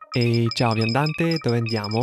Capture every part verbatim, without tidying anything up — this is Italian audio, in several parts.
Ehi, ciao viandante, dove andiamo?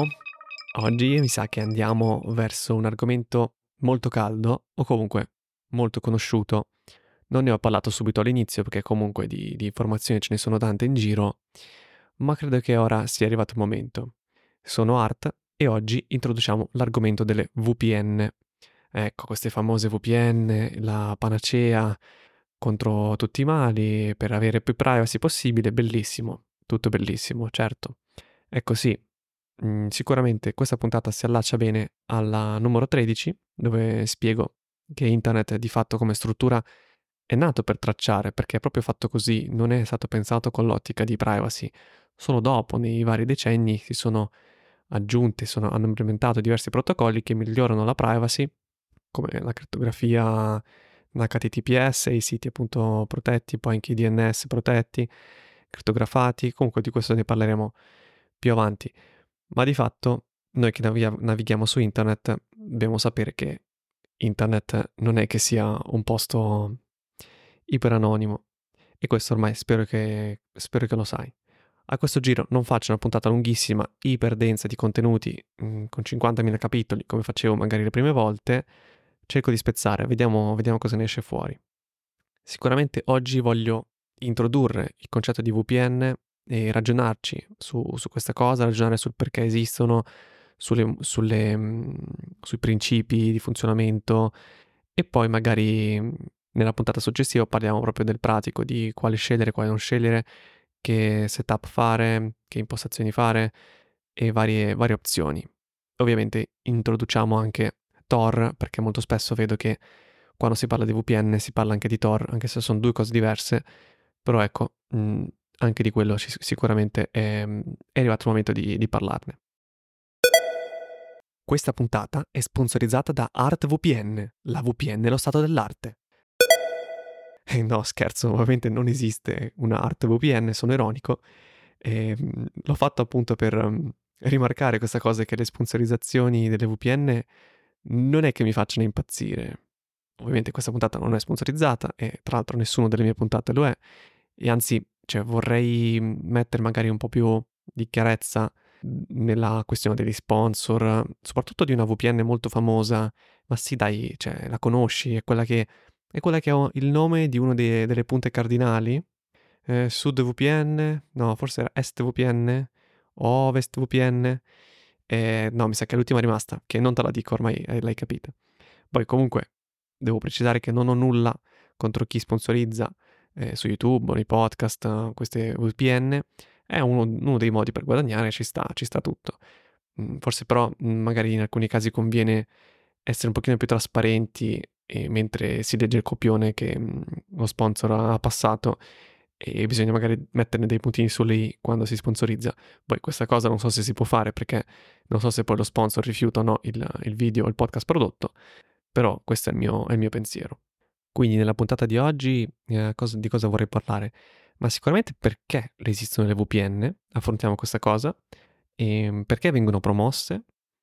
Oggi mi sa che andiamo verso un argomento molto caldo o comunque molto conosciuto. Non ne ho parlato subito all'inizio perché comunque di, di informazioni ce ne sono tante in giro, ma credo che ora sia arrivato il momento. Sono Art e oggi introduciamo l'argomento delle V P N. Ecco, queste famose V P N, la panacea contro tutti i mali, per avere più privacy possibile, bellissimo, tutto bellissimo, certo. È così. Mm, sicuramente questa puntata si allaccia bene alla numero tredici, dove spiego che internet di fatto come struttura è nato per tracciare, perché è proprio fatto così, non è stato pensato con l'ottica di privacy. Solo dopo, nei vari decenni, si sono aggiunti, sono- hanno implementato diversi protocolli che migliorano la privacy, come la crittografia H T T P S, i siti appunto protetti, poi anche i D N S protetti, crittografati, comunque di questo ne parleremo più avanti. Ma di fatto noi che navighi- navighiamo su internet dobbiamo sapere che internet non è che sia un posto iperanonimo e questo ormai spero che, spero che lo sai. A questo giro non faccio una puntata lunghissima, iperdensa di contenuti, mm, con cinquantamila capitoli come facevo magari le prime volte, cerco di spezzare, vediamo, vediamo cosa ne esce fuori. Sicuramente oggi voglio introdurre il concetto di V P N e ragionarci su, su questa cosa, ragionare sul perché esistono, sulle, sulle, mm, sui principi di funzionamento e poi magari mm, nella puntata successiva parliamo proprio del pratico, di quale scegliere, quale non scegliere, che setup fare, che impostazioni fare e varie, varie opzioni. Ovviamente introduciamo anche Tor perché molto spesso vedo che quando si parla di V P N si parla anche di Tor, anche se sono due cose diverse, però ecco, mh, anche di quello ci- sicuramente è, è arrivato il momento di, di parlarne. Questa puntata è sponsorizzata da ArtVPN, la V P N è lo stato dell'arte. Eh no, scherzo, ovviamente non esiste una ArtVPN, sono ironico. E, mh, l'ho fatto appunto per um, rimarcare questa cosa che le sponsorizzazioni delle V P N non è che mi facciano impazzire. Ovviamente questa puntata non è sponsorizzata e tra l'altro nessuna delle mie puntate lo è. E anzi, cioè, vorrei mettere magari un po' più di chiarezza nella questione degli sponsor, soprattutto di una V P N molto famosa. Ma sì, dai, cioè, la conosci, è quella che, è quella che ha il nome di una delle punte cardinali. Eh, Sud V P N, no, forse era Est V P N, Ovest V P N. Eh, no, mi sa che è l'ultima rimasta, che non te la dico, ormai eh, l'hai capita. Poi comunque devo precisare che non ho nulla contro chi sponsorizza eh, su YouTube o nei podcast eh, queste V P N. È uno, uno dei modi per guadagnare, ci sta, ci sta tutto. Mm, forse però mm, magari in alcuni casi conviene essere un pochino più trasparenti e mentre si legge il copione che mm, lo sponsor ha passato e bisogna magari metterne dei puntini sulle i quando si sponsorizza. Poi questa cosa non so se si può fare perché non so se poi lo sponsor rifiuta o no il, il video o il podcast prodotto, però questo è il mio, è il mio pensiero. Quindi nella puntata di oggi eh, cosa- di cosa vorrei parlare? Ma sicuramente perché esistono le V P N, affrontiamo questa cosa, e perché vengono promosse.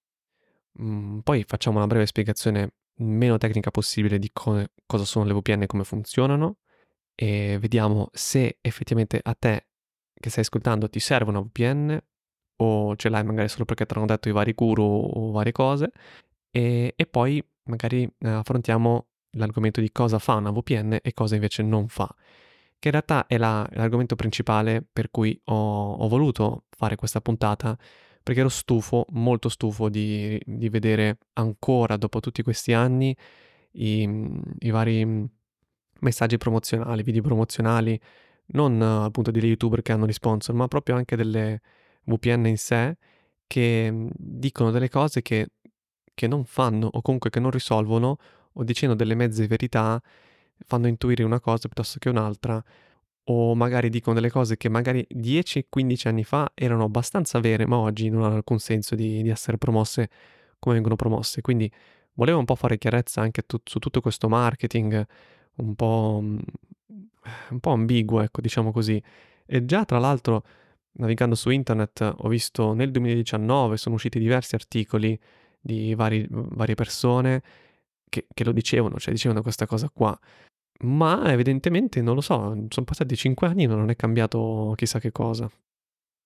Mm, poi facciamo una breve spiegazione meno tecnica possibile di co- cosa sono le V P N e come funzionano e vediamo se effettivamente a te che stai ascoltando ti serve una V P N o ce l'hai magari solo perché ti hanno detto i vari guru o varie cose e, e poi magari eh, affrontiamo l'argomento di cosa fa una V P N e cosa invece non fa, che in realtà è la- l'argomento principale per cui ho, ho voluto fare questa puntata perché ero stufo, molto stufo di, di vedere ancora dopo tutti questi anni i, i vari messaggi promozionali, video promozionali, non eh, appunto degli youtuber che hanno gli sponsor, ma proprio anche delle V P N in sé che mh, dicono delle cose che, che non fanno o comunque che non risolvono o dicendo delle mezze verità fanno intuire una cosa piuttosto che un'altra o magari dicono delle cose che magari dieci quindici anni fa erano abbastanza vere, ma oggi non hanno alcun senso di, di essere promosse come vengono promosse. Quindi volevo un po' fare chiarezza anche tu- su tutto questo marketing un po', mhmm, un po' ambiguo, ecco, diciamo così. E già tra l'altro navigando su internet ho visto nel duemiladiciannove sono usciti diversi articoli di vari varie persone che che lo dicevano, cioè dicevano questa cosa qua. Ma evidentemente non lo so, son passati cinque anni e non è cambiato chissà che cosa.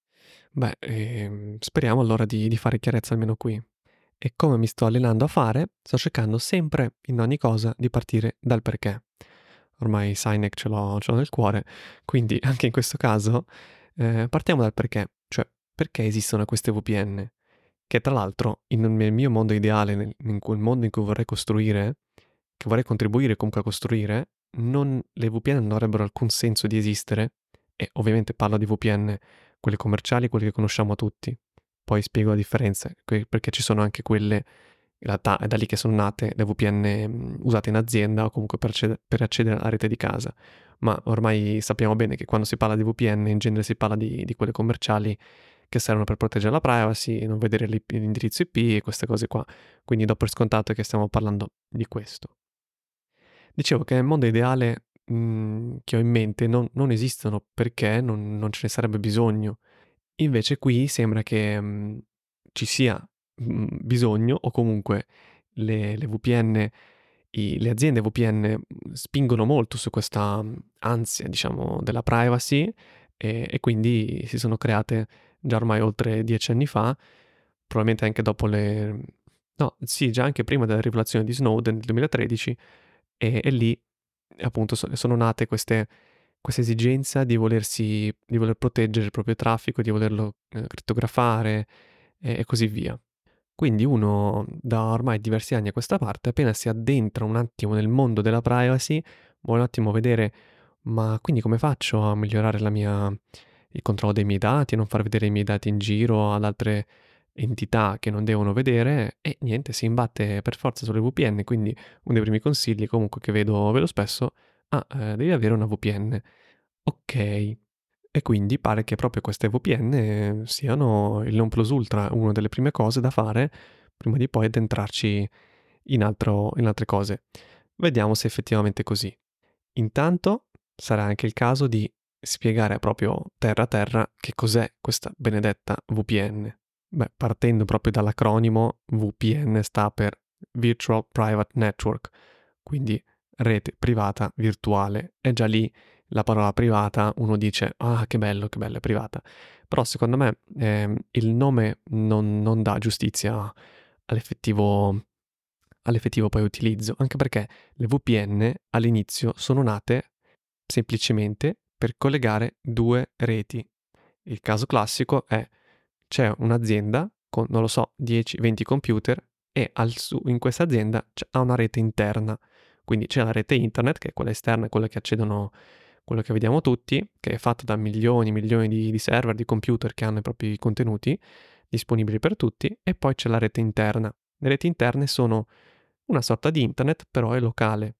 Beh, ehm, speriamo allora di di fare chiarezza almeno qui. E come mi sto allenando a fare, sto cercando sempre, in ogni cosa, di partire dal perché. Ormai Sinek ce l'ho ce l'ho nel cuore, quindi anche in questo caso, ehm, partiamo dal perché, cioè perché esistono queste V P N? Che tra l'altro in nel mio mondo ideale, nel in quel mondo in cui vorrei costruire, che vorrei contribuire comunque a costruire, non le V P N non avrebbero alcun senso di esistere, e ovviamente parlo di V P N, quelle commerciali, quelle che conosciamo tutti. Poi spiego la differenza, que perché ci sono anche quelle, in realtà è da lì che son nate le V P N, mhmm, usate in azienda o comunque per accede per accedere alla rete di casa. Ma ormai sappiamo bene che quando si parla di V P N in genere si parla di di quelle commerciali che servono per proteggere la privacy, non vedere l'I P l'indirizzo I P e queste cose qua. Quindi do per scontato che stiamo parlando di questo. Dicevo che nel mondo ideale, mhmm, che ho in mente non non esistono perché non non ce ne sarebbe bisogno. Invece qui sembra che, mhmm, ci sia, mhmm, bisogno o comunque le le V P N i le aziende V P N, mhmm, spingono molto su questa, mhmm, ansia diciamo della privacy, e e quindi si sono create già ormai oltre dieci anni fa, probabilmente anche dopo le no, sì, già anche prima della rivelazione di Snowden nel duemilatredici, e e lì appunto so sono nate queste questa esigenza di volersi di voler proteggere il proprio traffico, di volerlo, ehm, crittografare e e così via. Quindi uno da ormai diversi anni a questa parte, appena si addentra un attimo nel mondo della privacy, vuole un attimo vedere: "Ma quindi come faccio a migliorare la mia il controllo dei miei dati, a non far vedere i miei dati in giro ad altre entità che non devono vedere?" E niente, si imbatte per forza sulle V P N, quindi uno dei primi consigli comunque che vedo vedo spesso: "Ah, ehm, devi avere una V P N." Okay. E quindi pare che proprio queste V P N siano il non plus ultra, una delle prime cose da fare prima di poi addentrarci in altro in altre cose. Vediamo se effettivamente è così. Intanto sarà anche il caso di spiegare proprio terra a terra che cos'è questa benedetta V P N. Beh, partendo proprio dall'acronimo V P N sta per Virtual Private Network, quindi rete privata virtuale. E già lì la parola privata uno dice: "Ah, che bello, che bello, è privata." Però secondo me, ehm, il nome non non dà giustizia all'effettivo all'effettivo poi utilizzo, anche perché le V P N all'inizio sono nate semplicemente per collegare due reti. Il caso classico è: c'è un'azienda con, non lo so, dieci, venti computer e al su in questa azienda c ha una rete interna. Quindi c'è la rete internet, che è quella esterna, quella che accedono quello che vediamo tutti, che è fatta da milioni, milioni di di server, di computer che hanno i propri contenuti disponibili per tutti, e poi c'è la rete interna. Le reti interne sono una sorta di internet, però è locale,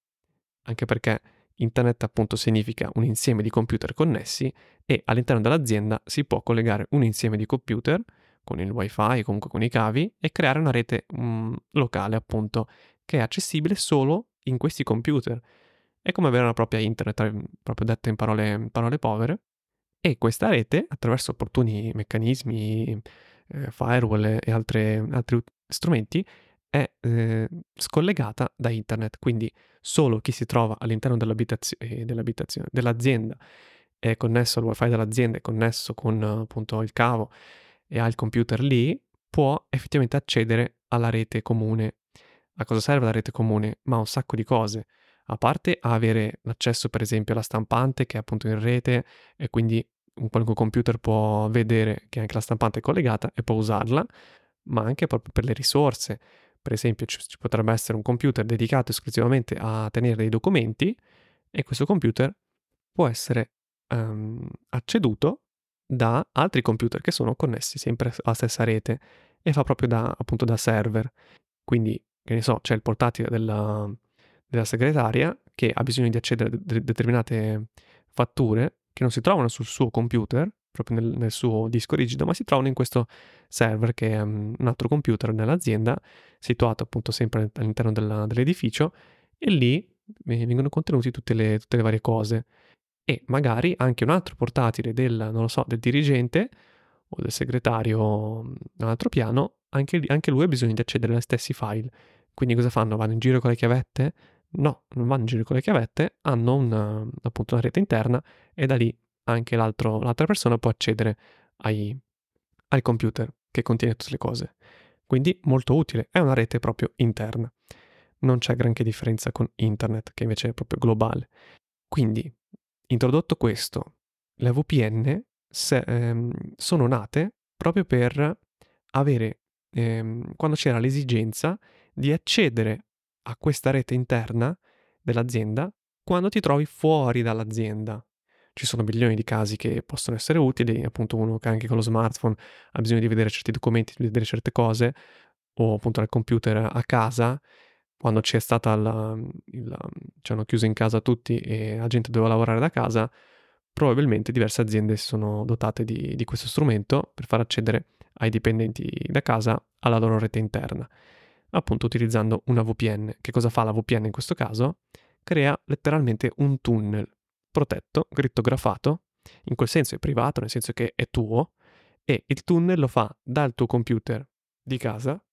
anche perché internet appunto significa un insieme di computer connessi, e all'interno dell'azienda si può collegare un insieme di computer con il wifi, comunque con i cavi, e creare una rete, mhmm, locale appunto, che è accessibile solo in questi computer. È come avere una propria internet, ehm, proprio detta in parole parole povere, e questa rete, attraverso opportuni meccanismi, ehm, firewall e altre altri ut strumenti, è, ehm, scollegata da internet. Quindi solo chi si trova all'interno dell'abitazio ehm, dell'abitazione dell'azienda, è connesso al wifi dell'azienda, è connesso con appunto il cavo e ha il computer lì, può effettivamente accedere alla rete comune. A cosa serve la rete comune? Ma a un sacco di cose. A parte a avere l'accesso per esempio alla stampante che è appunto in rete, e quindi un qualunque computer può vedere che anche la stampante è collegata e può usarla, ma anche proprio per le risorse. Per esempio ci ci potrebbe essere un computer dedicato esclusivamente a tenere dei documenti, e questo computer può essere, ehm, acceduto da altri computer che sono connessi sempre alla stessa rete, e fa proprio da appunto da server. Quindi, che ne so, c'è il portatile della della segretaria che ha bisogno di accedere a de determinate fatture che non si trovano sul suo computer, proprio nel nel suo disco rigido, ma si trovano in questo server che è, mhmm, un altro computer nell'azienda, situato appunto sempre all'interno della dell'edificio, e lì ve vengono contenuti tutte le tutte le varie cose. E magari anche un altro portatile del non lo so, del dirigente o del segretario, mhmm, a un altro piano, anche lì anche lui ha bisogno di accedere agli stessi file. Quindi cosa fanno? Vanno in giro con le chiavette? No, non vanno in giro con le chiavette, hanno un appunto una rete interna, e da lì anche l'altro l'altra persona può accedere ai, al computer che contiene tutte le cose. Quindi molto utile, è una rete proprio interna. Non c'è granché differenza con internet, che invece è proprio globale. Quindi, introdotto questo, le V P N se, ehm, sono nate proprio per avere, ehm, quando c'era l'esigenza di accedere a questa rete interna dell'azienda quando ti trovi fuori dall'azienda. Ci sono milioni di casi che possono essere utili, appunto uno che anche con lo smartphone ha bisogno di vedere certi documenti, di vedere certe cose, o appunto al computer a casa, quando c'è stata la, il, ci hanno chiuso in casa tutti e la gente doveva lavorare da casa, probabilmente diverse aziende si sono dotate di, di questo strumento per far accedere ai dipendenti da casa alla loro rete interna, appunto utilizzando una V P N. Che cosa fa la V P N in questo caso? Crea letteralmente un tunnel protetto, crittografato, in quel senso è privato, nel senso che è tuo, e il tunnel lo fa dal tuo computer di casa.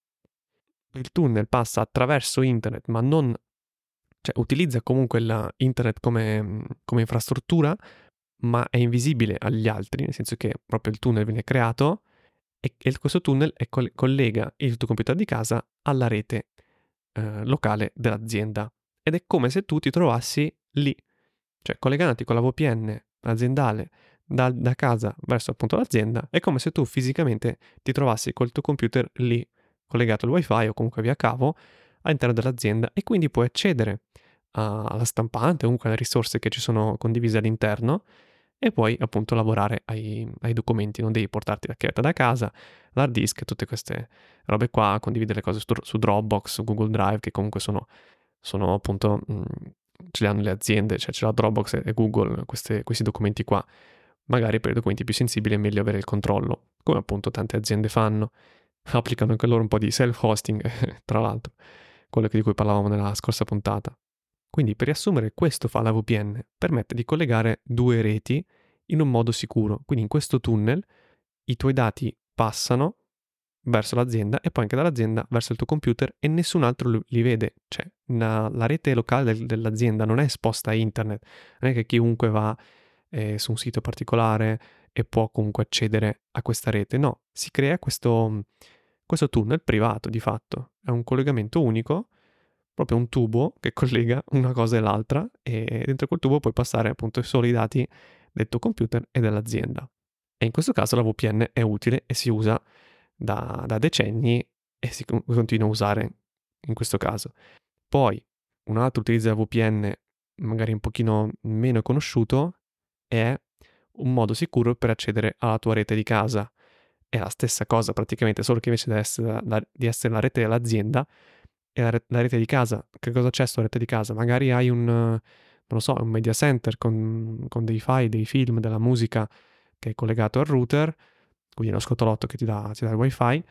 Il tunnel passa attraverso internet, ma non, cioè utilizza comunque la internet come, come infrastruttura, ma è invisibile agli altri, nel senso che proprio il tunnel viene creato e, e questo tunnel è coll- collega il tuo computer di casa alla rete eh, locale dell'azienda. Ed è come se tu ti trovassi lì, cioè collegandoti con la V P N aziendale da, da casa verso appunto l'azienda, è come se tu fisicamente ti trovassi col tuo computer lì, collegato al wifi o comunque via cavo all'interno dell'azienda e quindi puoi accedere a- alla stampante o comunque alle risorse che ci sono condivise all'interno e puoi appunto lavorare ai, ai documenti, non devi portarti la chiavetta da casa, l'hard disk, tutte queste robe qua, condividere le cose su, su Dropbox, su Google Drive, che comunque sono, sono appunto, mh, ce le hanno le aziende, cioè ce l'ha Dropbox e, e Google, queste, questi documenti qua. Magari per i documenti più sensibili è meglio avere il controllo, come appunto tante aziende fanno. Applicano anche loro un po' di self-hosting, tra l'altro, quello di cui parlavamo nella scorsa puntata. Quindi, per riassumere, questo fa la V P N, permette di collegare due reti in un modo sicuro. Quindi in questo tunnel i tuoi dati passano verso l'azienda e poi anche dall'azienda verso il tuo computer e nessun altro li vede. Cioè, la, la rete locale del, dell'azienda non è esposta a internet, non è che chiunque va eh, su un sito particolare e può comunque accedere a questa rete. No, si crea questo, questo tunnel privato di fatto. È un collegamento unico, proprio un tubo che collega una cosa e l'altra e dentro quel tubo puoi passare appunto solo i dati del tuo computer e dell'azienda. E in questo caso la V P N è utile e si usa da, da decenni e si con- continua a usare in questo caso. Poi un altro utilizzo della V P N magari un pochino meno conosciuto è un modo sicuro per accedere alla tua rete di casa. È la stessa cosa praticamente, solo che invece di essere la, di essere la rete dell'azienda è la, re- la rete di casa. Che cosa c'è sulla rete di casa? Magari hai un, non lo so, un media center con, con dei file, dei film, della musica che è collegato al router, quindi lo scotolotto che ti dà, ti dà il wifi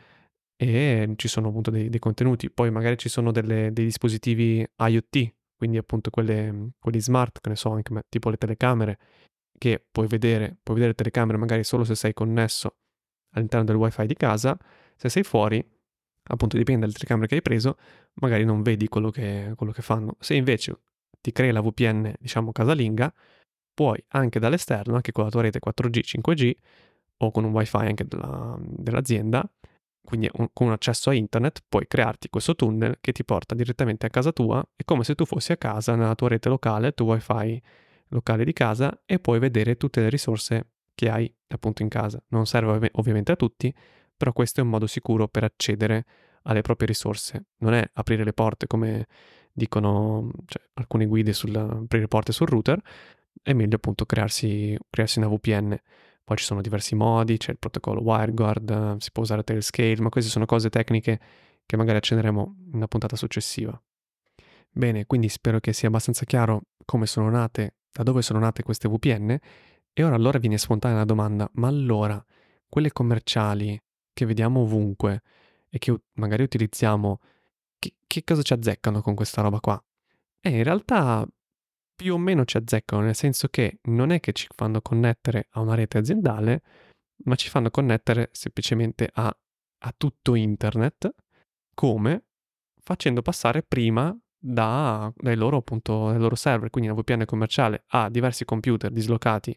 e ci sono appunto dei, dei contenuti. Poi magari ci sono delle, dei dispositivi IoT, quindi appunto quelle, quelli smart, che ne so, anche tipo le telecamere, che puoi vedere, puoi vedere le telecamere magari solo se sei connesso all'interno del wifi di casa, se sei fuori, appunto dipende dalle telecamere che hai preso, magari non vedi quello che, quello che fanno. Se invece ti crei la V P N, diciamo casalinga, puoi anche dall'esterno, anche con la tua rete quattro G, cinque G o con un wifi anche della, dell'azienda, quindi un, con un accesso a internet, puoi crearti questo tunnel che ti porta direttamente a casa tua. È come se tu fossi a casa nella tua rete locale, il tuo wifi locale di casa e puoi vedere tutte le risorse che hai appunto in casa. Non serve ov- ovviamente a tutti, però questo è un modo sicuro per accedere alle proprie risorse. Non è aprire le porte come dicono cioè, alcune guide sul aprire le porte sul router, è meglio appunto crearsi, crearsi una V P N. Poi ci sono diversi modi, c'è il protocollo WireGuard, si può usare Tailscale, ma queste sono cose tecniche che magari accenderemo in una puntata successiva. Bene, quindi spero che sia abbastanza chiaro come sono nate, da dove sono nate queste V P N. E ora allora viene spontanea la domanda, ma allora quelle commerciali che vediamo ovunque e che magari utilizziamo, che, che cosa ci azzeccano con questa roba qua? E in realtà più o meno ci azzeccano, nel senso che non è che ci fanno connettere a una rete aziendale, ma ci fanno connettere semplicemente a, a tutto internet, come facendo passare prima da, dai loro, appunto, dai loro server, quindi una V P N commerciale a diversi computer dislocati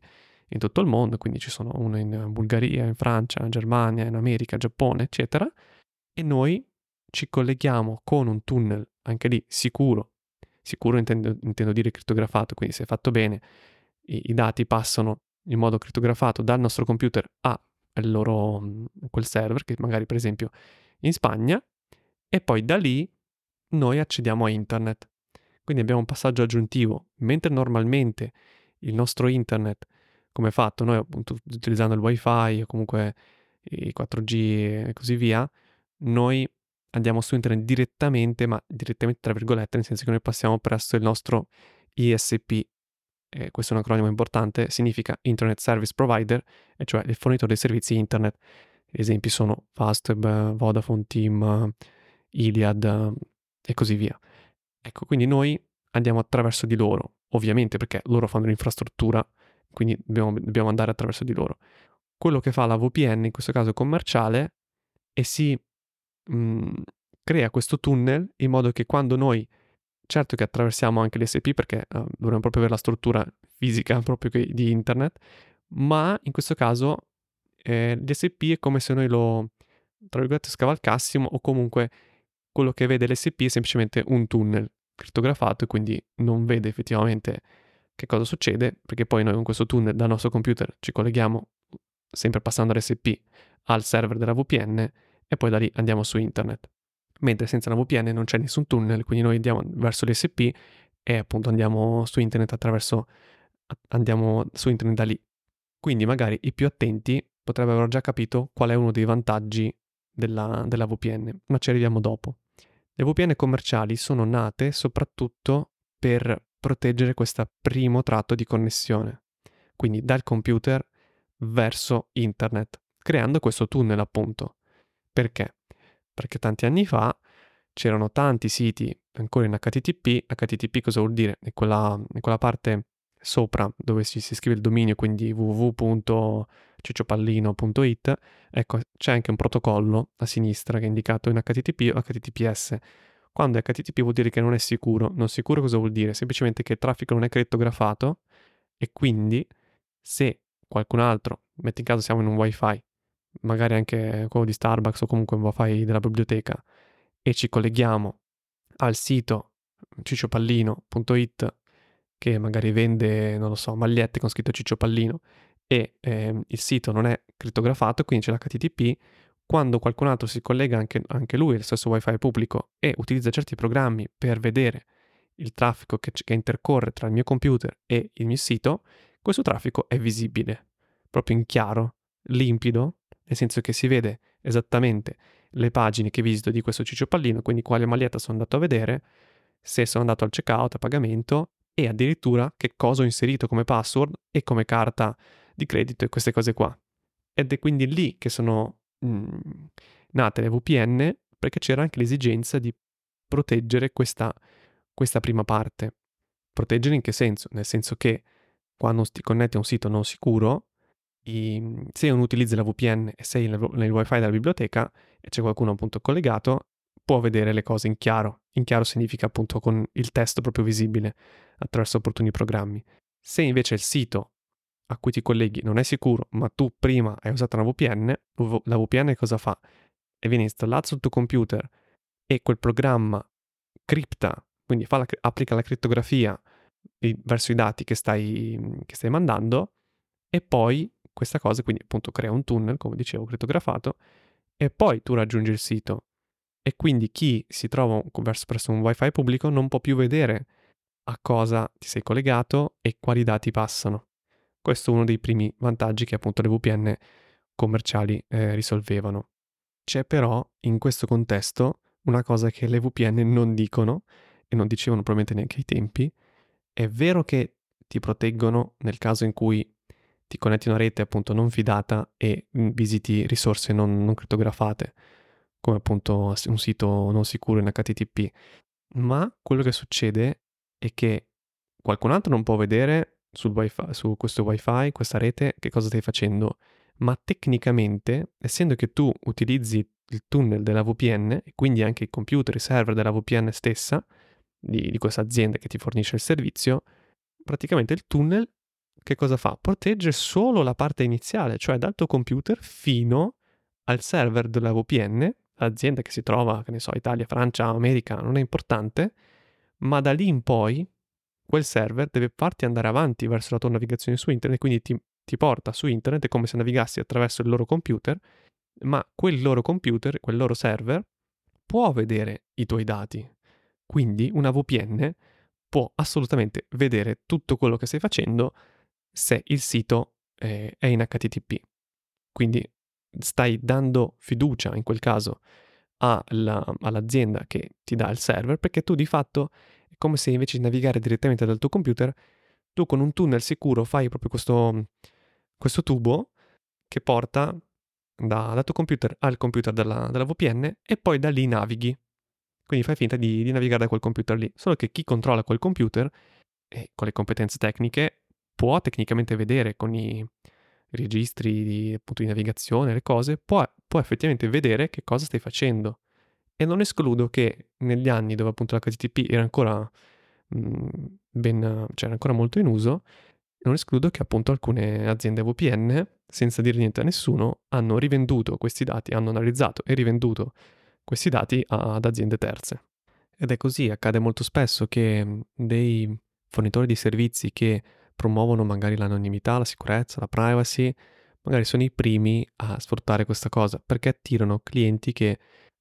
in tutto il mondo, quindi ci sono uno in Bulgaria, in Francia, in Germania, in America, Giappone, eccetera, e noi ci colleghiamo con un tunnel, anche lì sicuro, sicuro intendo, intendo dire crittografato, quindi se è fatto bene, i, i dati passano in modo crittografato dal nostro computer a il loro, quel server, che magari per esempio in Spagna, e poi da lì noi accediamo a internet. Quindi abbiamo un passaggio aggiuntivo. Mentre normalmente il nostro internet, come è fatto, noi appunto utilizzando il wifi o comunque i quattro G e così via, noi andiamo su internet direttamente, ma direttamente tra virgolette, nel senso che noi passiamo presso il nostro I S P. E questo è un acronimo importante, significa Internet Service Provider, e cioè il fornitore dei servizi internet. Gli esempi sono Fastweb, Vodafone, Team, Iliad e così via. Ecco, quindi noi andiamo attraverso di loro, ovviamente perché loro fanno l'infrastruttura, quindi dobbiamo, dobbiamo andare attraverso di loro. Quello che fa la V P N, in questo caso commerciale, è si mh, crea questo tunnel in modo che quando noi, certo che attraversiamo anche l'I S P perché uh, dovremmo proprio avere la struttura fisica proprio che, di internet, ma in questo caso eh, l'I S P è come se noi lo, tra virgolette, scavalcassimo, o comunque quello che vede l'I S P è semplicemente un tunnel crittografato e quindi non vede effettivamente che cosa succede, perché poi noi con questo tunnel dal nostro computer ci colleghiamo, sempre passando l'I S P, al server della V P N e poi da lì andiamo su internet. Mentre senza la V P N non c'è nessun tunnel, quindi noi andiamo verso l'I S P e appunto andiamo su internet attraverso, andiamo su internet da lì. Quindi magari i più attenti potrebbero aver già capito qual è uno dei vantaggi della, della V P N, ma ci arriviamo dopo. Le V P N commerciali sono nate soprattutto per proteggere questo primo tratto di connessione, quindi dal computer verso internet, creando questo tunnel appunto. Perché? Perché tanti anni fa c'erano tanti siti ancora in H T T P. H T T P cosa vuol dire? È quella, è quella parte sopra dove si, si scrive il dominio, quindi w w w punto cicciopallino punto i t. Ecco, c'è anche un protocollo a sinistra che è indicato in H T T P o H T T P S. Quando è H T T P vuol dire che non è sicuro. Non sicuro cosa vuol dire? Semplicemente che il traffico non è crittografato e quindi se qualcun altro, metti in caso siamo in un wifi, magari anche quello di Starbucks o comunque un wifi della biblioteca, e ci colleghiamo al sito cicciopallino punto i t che magari vende, non lo so, magliette con scritto Ciccio Pallino e ehm, il sito non è crittografato, quindi c'è l'H T T P, quando qualcun altro si collega anche, anche lui al stesso wifi pubblico e utilizza certi programmi per vedere il traffico che, che intercorre tra il mio computer e il mio sito, questo traffico è visibile, proprio in chiaro, limpido, nel senso che si vede esattamente le pagine che visito di questo Ciccio Pallino, quindi quale maglietta sono andato a vedere, se sono andato al checkout, a pagamento e addirittura che cosa ho inserito come password e come carta di credito e queste cose qua. Ed è quindi lì che sono mh, nate le V P N, perché c'era anche l'esigenza di proteggere questa, questa prima parte. Proteggere in che senso? Nel senso che quando ti connetti a un sito non sicuro, i, se non utilizzi la V P N e sei nel, nel wifi della biblioteca e c'è qualcuno appunto collegato, può vedere le cose in chiaro. In chiaro significa appunto con il testo proprio visibile attraverso opportuni programmi. Se invece il sito a cui ti colleghi non è sicuro, ma tu prima hai usato una V P N, la V P N cosa fa? E viene installato sul tuo computer e quel programma cripta, quindi fa la, applica la crittografia verso i dati che stai, che stai mandando, e poi questa cosa quindi appunto crea un tunnel, come dicevo, crittografato, e poi tu raggiungi il sito. E quindi chi si trova verso presso un wifi pubblico non può più vedere a cosa ti sei collegato e quali dati passano. Questo è uno dei primi vantaggi che appunto le V P N commerciali eh, risolvevano. C'è però in questo contesto una cosa che le V P N non dicono e non dicevano probabilmente neanche ai tempi. È vero che ti proteggono nel caso in cui ti connetti a una rete appunto non fidata e visiti risorse non, non crittografate, come appunto un sito non sicuro in H T T P, ma quello che succede è che qualcun altro non può vedere sul wifi, su questo wifi, questa rete, che cosa stai facendo, ma tecnicamente, essendo che tu utilizzi il tunnel della V P N e quindi anche i computer, i server della V P N stessa, di, di questa azienda che ti fornisce il servizio, praticamente il tunnel che cosa fa? Protegge solo la parte iniziale, cioè dal tuo computer fino al server della V P N, l'azienda che si trova, che ne so, Italia, Francia, America, non è importante, ma da lì in poi quel server deve farti andare avanti verso la tua navigazione su internet, quindi ti, ti porta su internet, è come se navigassi attraverso il loro computer, ma quel loro computer, quel loro server, può vedere i tuoi dati. Quindi una V P N può assolutamente vedere tutto quello che stai facendo se il sito eh, è in H T T P. Quindi stai dando fiducia in quel caso alla, all'azienda che ti dà il server, perché tu di fatto è come se invece di navigare direttamente dal tuo computer, tu con un tunnel sicuro fai proprio questo, questo tubo che porta da, dal tuo computer al computer della, della V P N e poi da lì navighi. Quindi fai finta di, di navigare da quel computer lì. Solo che chi controlla quel computer e con le competenze tecniche può tecnicamente vedere con i registri di, appunto, di navigazione, le cose, può, può effettivamente vedere che cosa stai facendo. E non escludo che negli anni dove appunto l'H T T P era ancora mh, ben, cioè era ancora molto in uso, non escludo che appunto alcune aziende V P N, senza dire niente a nessuno, hanno rivenduto questi dati, hanno analizzato e rivenduto questi dati ad aziende terze. Ed è così, accade molto spesso che mh, dei fornitori di servizi che promuovono magari l'anonimità, la sicurezza, la privacy, magari sono i primi a sfruttare questa cosa perché attirano clienti che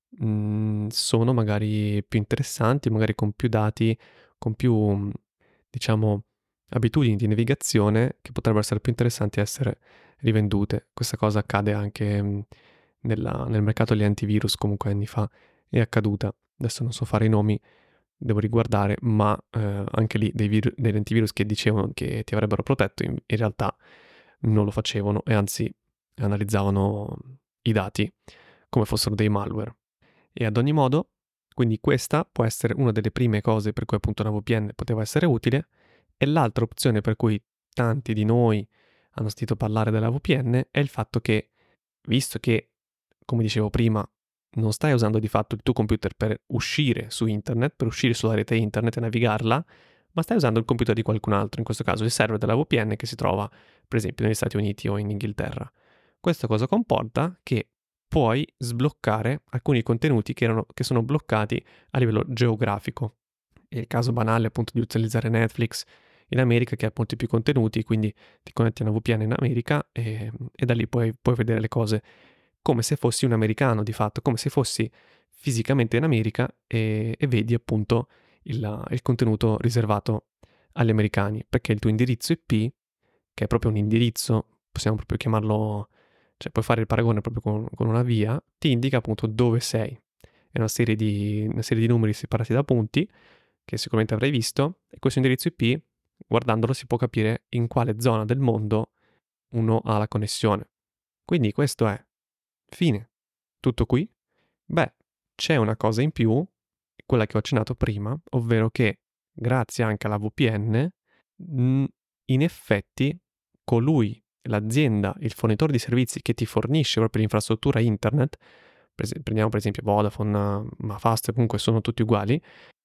mh, sono magari più interessanti, magari con più dati, con più, mh, diciamo, abitudini di navigazione che potrebbero essere più interessanti a essere rivendute. Questa cosa accade anche mh, nella- nel mercato degli antivirus, comunque anni fa è accaduta. Adesso non so fare i nomi, devo riguardare, ma eh, anche lì dei vir- degli antivirus che dicevano che ti avrebbero protetto, in, in realtà non lo facevano e anzi analizzavano i dati come fossero dei malware. E ad ogni modo, quindi questa può essere una delle prime cose per cui appunto una V P N poteva essere utile, e l'altra opzione per cui tanti di noi hanno sentito parlare della V P N è il fatto che, visto che, come dicevo prima, non stai usando di fatto il tuo computer per uscire su internet, per uscire sulla rete internet e navigarla, ma stai usando il computer di qualcun altro, in questo caso il server della V P N che si trova per esempio negli Stati Uniti o in Inghilterra. Questo cosa comporta? Che puoi sbloccare alcuni contenuti che, erano, che sono bloccati a livello geografico. È il caso banale appunto di utilizzare Netflix in America che ha molti più contenuti, quindi ti connetti a una V P N in America e, e da lì puoi, puoi vedere le cose come se fossi un americano di fatto, come se fossi fisicamente in America e, e vedi appunto il, il contenuto riservato agli americani, perché il tuo indirizzo I P, che è proprio un indirizzo, possiamo proprio chiamarlo, cioè puoi fare il paragone proprio con, con una via, ti indica appunto dove sei. È una serie, di, una serie di numeri separati da punti, che sicuramente avrai visto, e questo indirizzo I P, guardandolo, si può capire in quale zona del mondo uno ha la connessione. Quindi questo è. Fine. Tutto qui? Beh, c'è una cosa in più, quella che ho accennato prima, ovvero che grazie anche alla V P N, mh, in effetti colui, l'azienda, il fornitore di servizi che ti fornisce proprio l'infrastruttura internet, per es- prendiamo per esempio Vodafone, ma Fast, comunque sono tutti uguali,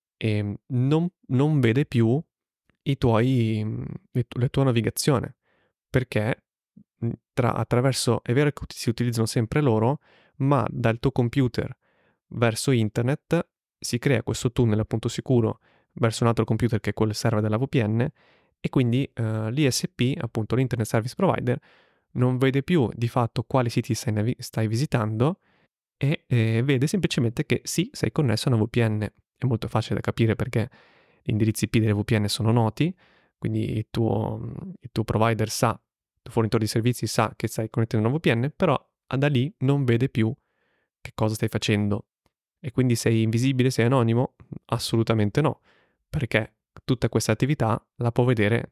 e non, non vede più i tuoi, mh, le tu- la tua navigazione, perché mh, tra, attraverso, è vero che si utilizzano sempre loro, ma dal tuo computer verso internet si crea questo tunnel appunto sicuro verso un altro computer che è quello server della V P N e quindi eh, l'I S P, appunto l'Internet Service Provider, non vede più di fatto quali siti stai, navi- stai visitando e eh, vede semplicemente che sì, sei connesso a una V P N. È molto facile da capire perché gli indirizzi I P delle V P N sono noti, quindi il tuo, il tuo provider sa, il tuo fornitore di servizi sa che stai connettendo a una V P N, però da lì non vede più che cosa stai facendo. E quindi sei invisibile, sei anonimo? Assolutamente no, perché tutta questa attività la può vedere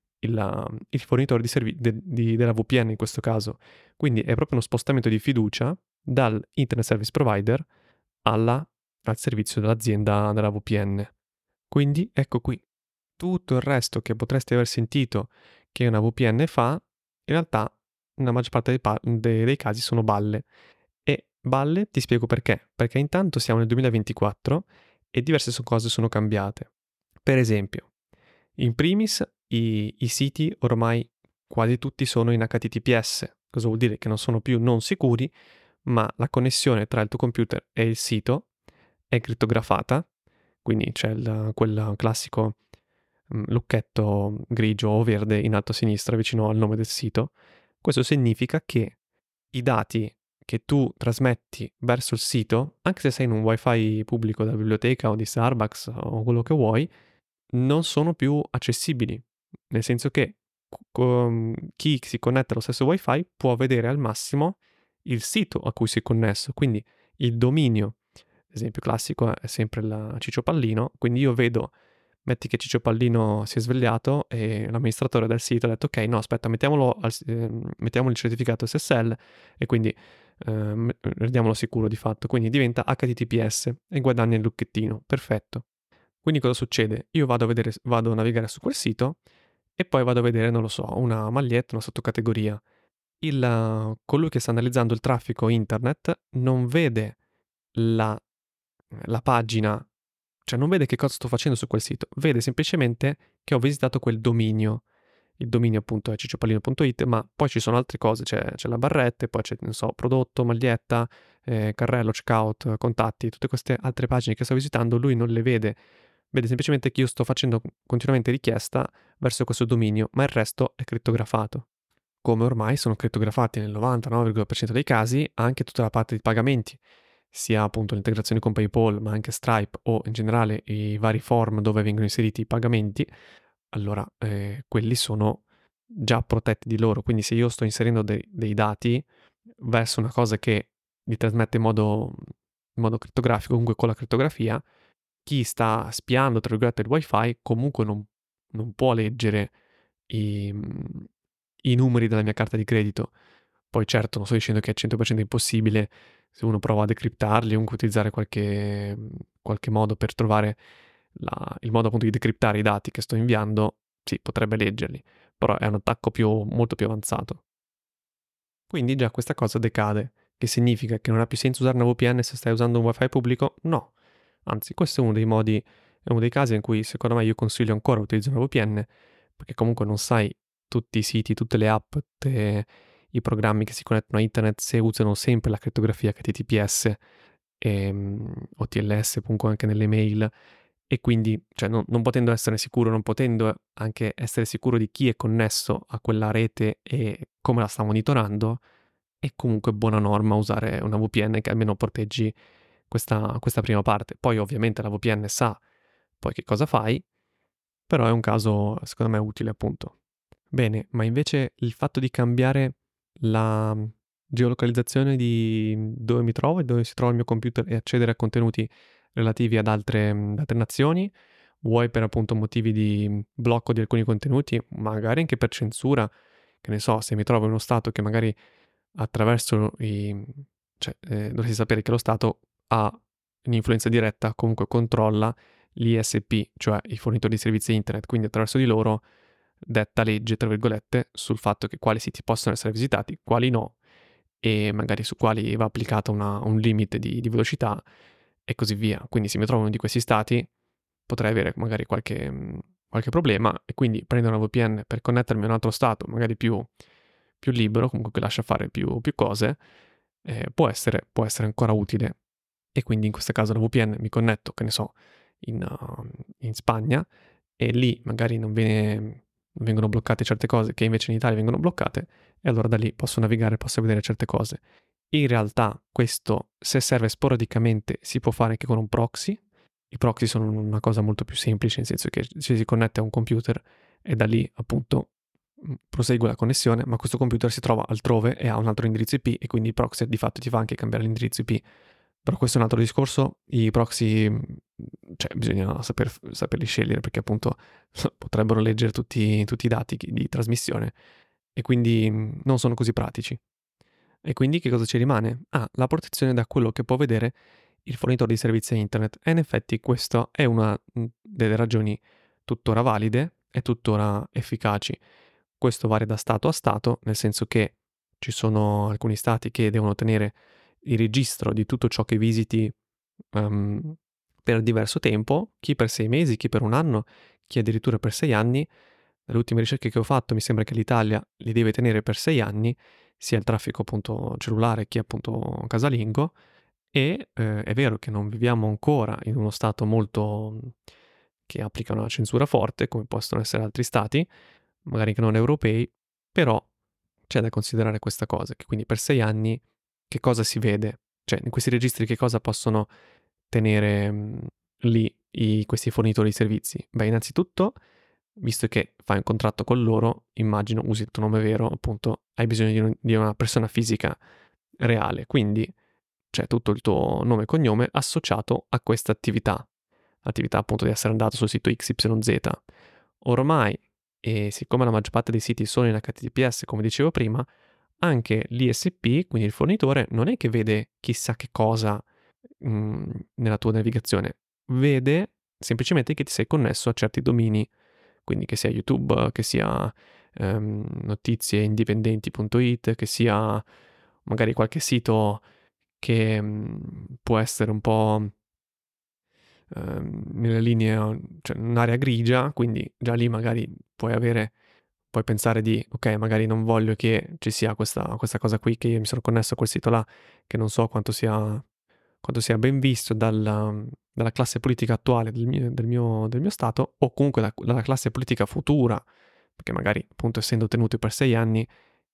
il, il fornitore di servi- de- di- della V P N in questo caso. Quindi è proprio uno spostamento di fiducia dal Internet Service Provider alla- al servizio dell'azienda della V P N. Quindi ecco qui, tutto il resto che potresti aver sentito che una V P N fa, in realtà nella maggior parte dei, pa- dei- dei casi sono balle. E balle ti spiego perché. Perché intanto siamo nel duemilaventiquattro e diverse so- cose sono cambiate. Per esempio, in primis i, i siti ormai quasi tutti sono in H T T P S. Cosa vuol dire? Che non sono più non sicuri, ma la connessione tra il tuo computer e il sito è crittografata, quindi c'è il, quel classico mh, lucchetto grigio o verde in alto a sinistra vicino al nome del sito. Questo significa che i dati che tu trasmetti verso il sito, anche se sei in un wifi pubblico della biblioteca o di Starbucks o quello che vuoi, non sono più accessibili. Nel senso che co- chi si connette allo stesso wifi può vedere al massimo il sito a cui si è connesso, quindi il dominio. L'esempio classico è sempre la Ciccio Pallino, quindi io vedo, metti che Ciccio Pallino si è svegliato e l'amministratore del sito ha detto ok, no aspetta, mettiamolo, al, eh, mettiamo il certificato S S L e quindi eh, rendiamolo sicuro di fatto, quindi diventa H T T P S e guadagna il lucchettino, perfetto. Quindi cosa succede? Io vado a, vedere, vado a navigare su quel sito e poi vado a vedere, non lo so, una maglietta, una sottocategoria. Il, colui che sta analizzando il traffico internet non vede la, la pagina, cioè non vede che cosa sto facendo su quel sito, vede semplicemente che ho visitato quel dominio. Il dominio appunto è cicciopallino punto it, ma poi ci sono altre cose, c'è, c'è la barretta, poi c'è, non so, prodotto, maglietta, eh, carrello, checkout, contatti, tutte queste altre pagine che sto visitando, lui non le vede, vede semplicemente che io sto facendo continuamente richiesta verso questo dominio, ma il resto è crittografato. Come ormai sono crittografati nel novantanove virgola nove per cento dei casi anche tutta la parte di pagamenti, sia appunto l'integrazione con PayPal, ma anche Stripe o in generale i vari form dove vengono inseriti i pagamenti, allora eh, quelli sono già protetti di loro. Quindi se io sto inserendo dei, dei dati verso una cosa che li trasmette in modo, in modo crittografico, comunque con la crittografia, chi sta spiando, tra virgolette, il wifi comunque non, non può leggere i, i numeri della mia carta di credito. Poi certo non sto dicendo che è cento per cento impossibile, se uno prova a decriptarli o comunque utilizzare qualche, qualche modo per trovare la, il modo appunto di decriptare i dati che sto inviando, sì, potrebbe leggerli, però è un attacco più, molto più avanzato. Quindi già questa cosa decade, che significa che non ha più senso usare una V P N se stai usando un wifi pubblico? No. Anzi, questo è uno dei modi, è uno dei casi in cui secondo me io consiglio ancora l'utilizzo di una V P N, perché comunque non sai tutti i siti, tutte le app, tutti i programmi che si connettono a internet se usano sempre la crittografia H T T P S e, o T L S, comunque anche nelle mail, e quindi, cioè, non, non potendo essere sicuro, non potendo anche essere sicuro di chi è connesso a quella rete e come la sta monitorando, è comunque buona norma usare una V P N che almeno proteggi questa, questa prima parte. Poi ovviamente la V P N sa poi che cosa fai, però è un caso secondo me utile appunto. Bene, ma invece il fatto di cambiare la geolocalizzazione di dove mi trovo e dove si trova il mio computer e accedere a contenuti relativi ad altre, ad altre nazioni, vuoi per appunto motivi di blocco di alcuni contenuti, magari anche per censura, che ne so, se mi trovo in uno stato che magari attraverso i... cioè eh, dovresti sapere che lo Stato ha un'influenza diretta, comunque controlla l'I S P, cioè i fornitori di servizi internet, quindi attraverso di loro detta legge, tra virgolette, sul fatto che quali siti possono essere visitati, quali no, e magari su quali va applicata una, un limite di, di velocità e così via. Quindi se mi trovo in uno di questi stati potrei avere magari qualche, mh, qualche problema e quindi prendere una V P N per connettermi a un altro stato, magari più, più libero, comunque che lascia fare più, più cose, eh, può, essere, può essere ancora utile. E quindi in questo caso la V P N mi connetto, che ne so, in, uh, in Spagna e lì magari non, viene, non vengono bloccate certe cose che invece in Italia vengono bloccate e allora da lì posso navigare, posso vedere certe cose. In realtà questo, se serve sporadicamente, si può fare anche con un proxy. I proxy sono una cosa molto più semplice, nel senso che ci si connette a un computer e da lì appunto prosegue la connessione, ma questo computer si trova altrove e ha un altro indirizzo I P e quindi il proxy di fatto ti fa anche cambiare l'indirizzo I P. Però questo è un altro discorso, i proxy, cioè bisogna saper, saperli scegliere perché appunto potrebbero leggere tutti, tutti i dati di trasmissione e quindi non sono così pratici. E quindi che cosa ci rimane? Ah, la protezione da quello che può vedere il fornitore di servizi internet. E in effetti questa è una delle ragioni tuttora valide e tuttora efficaci. Questo varia da stato a stato, nel senso che ci sono alcuni stati che devono tenere il registro di tutto ciò che visiti um, per diverso tempo, chi per sei mesi, chi per un anno, chi addirittura per sei anni, dalle ultime ricerche che ho fatto mi sembra che l'Italia li deve tenere per sei anni, sia il traffico appunto cellulare che appunto casalingo, e eh, è vero che non viviamo ancora in uno stato molto che applica una censura forte, come possono essere altri stati, magari che non europei, però c'è da considerare questa cosa, che quindi per sei anni che cosa si vede? Cioè, in questi registri che cosa possono tenere mh, lì i, questi fornitori di servizi? Beh, innanzitutto, visto che fai un contratto con loro, immagino usi il tuo nome vero, appunto, hai bisogno di, un- di una persona fisica reale, quindi c'è tutto il tuo nome e cognome associato a questa attività, attività appunto di essere andato sul sito X Y Z. Ormai, e siccome la maggior parte dei siti sono in H T T P S, come dicevo prima, anche l'I S P, quindi il fornitore, non è che vede chissà che cosa mh, nella tua navigazione, vede semplicemente che ti sei connesso a certi domini, quindi che sia YouTube, che sia ehm, notizieindipendenti punto it, che sia magari qualche sito che mh, può essere un po' ehm, nelle linee, cioè un'area grigia, quindi già lì magari puoi avere, puoi pensare di, ok, magari non voglio che ci sia questa, questa cosa qui, che io mi sono connesso a quel sito là, che non so quanto sia, quanto sia ben visto dalla, dalla classe politica attuale del mio, del mio, del mio stato, o comunque da, dalla classe politica futura, perché magari appunto essendo tenuti per sei anni,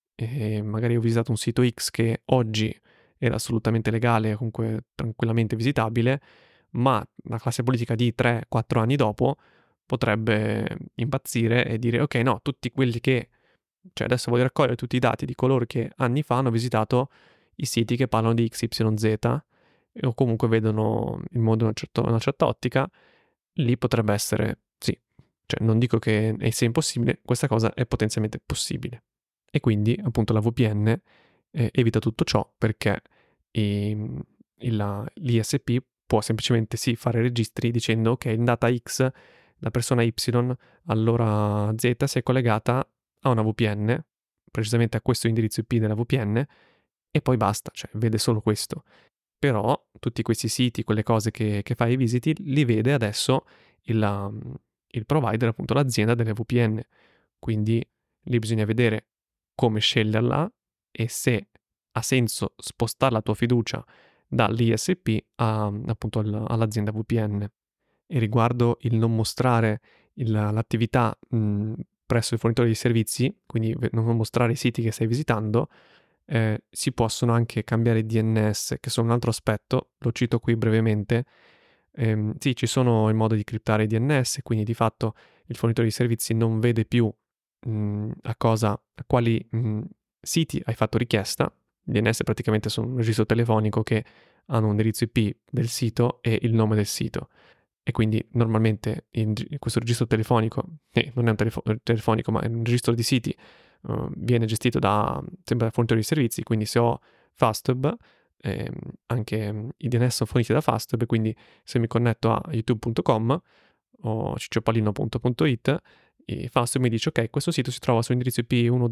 e magari ho visitato un sito X che oggi era assolutamente legale, comunque tranquillamente visitabile, ma la classe politica di tre quattro anni dopo potrebbe impazzire e dire ok, no, tutti quelli che, cioè adesso voglio raccogliere tutti i dati di coloro che anni fa hanno visitato i siti che parlano di X Y Z o comunque vedono il mondo in una, certo, una certa ottica, lì potrebbe essere, sì, cioè non dico che sia impossibile, questa cosa è potenzialmente possibile. E quindi appunto la V P N eh, evita tutto ciò perché i, il, l'I S P può semplicemente sì fare registri dicendo ok, in data X la persona Y all'ora Z si è collegata a una V P N, precisamente a questo indirizzo I P della V P N, e poi basta, cioè vede solo questo. Però tutti questi siti, quelle cose che, che fai e visiti, li vede adesso il, um, il provider, appunto l'azienda delle V P N. Quindi lì bisogna vedere come sceglierla e se ha senso spostare la tua fiducia dall'I S P a, appunto all'azienda V P N. E riguardo il non mostrare il, l'attività mh, presso il fornitore di servizi, quindi non mostrare i siti che stai visitando, eh, si possono anche cambiare i D N S, che sono un altro aspetto, lo cito qui brevemente. Ehm, sì, ci sono il modo di criptare i D N S, quindi di fatto il fornitore di servizi non vede più mh, a cosa, a quali mh, siti hai fatto richiesta. I D N S praticamente sono un registro telefonico che hanno un indirizzo I P del sito e il nome del sito. E quindi normalmente in, in questo registro telefonico, eh, non è un telefo- telefonico, ma è un registro di siti, uh, viene gestito da sempre da fornitori di servizi, quindi se ho Fastweb, ehm, anche mm, i D N S sono forniti da Fastweb, quindi se mi connetto a youtube punto com o cicciopalino punto it, e Fastweb mi dice ok, questo sito si trova su indirizzo I P uno